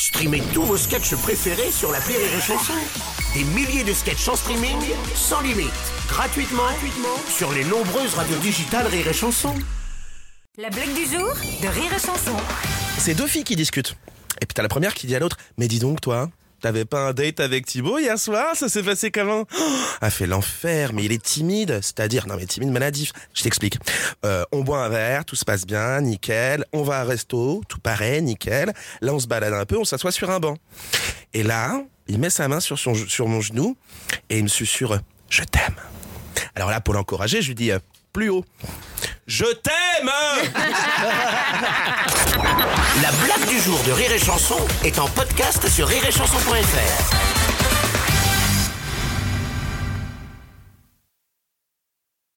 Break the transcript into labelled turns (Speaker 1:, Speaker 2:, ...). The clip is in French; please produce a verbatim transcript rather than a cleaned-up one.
Speaker 1: Streamez tous vos sketchs préférés sur l'appli Rire et Chanson. Des milliers de sketchs en streaming, sans limite, gratuitement, gratuitement sur les nombreuses radios digitales Rire et Chanson.
Speaker 2: La blague du jour de Rire et Chanson.
Speaker 3: C'est deux filles qui discutent. Et puis t'as la première qui dit à l'autre: mais dis donc toi, t'avais pas un date avec Thibaut hier soir? Ça s'est passé comment? Oh, a fait l'enfer, mais il est timide. C'est-à-dire, non mais timide maladif. Je t'explique. Euh, on boit un verre, tout se passe bien, nickel. On va à un resto, tout pareil, nickel. Là on se balade un peu, on s'assoit sur un banc. Et là, il met sa main sur, son, sur mon genou et il me susurre: je t'aime. Alors là, pour l'encourager, je lui dis euh, plus haut: je t'aime.
Speaker 1: La blague du jour de Rire et Chanson est en podcast sur rire et chanson point f r.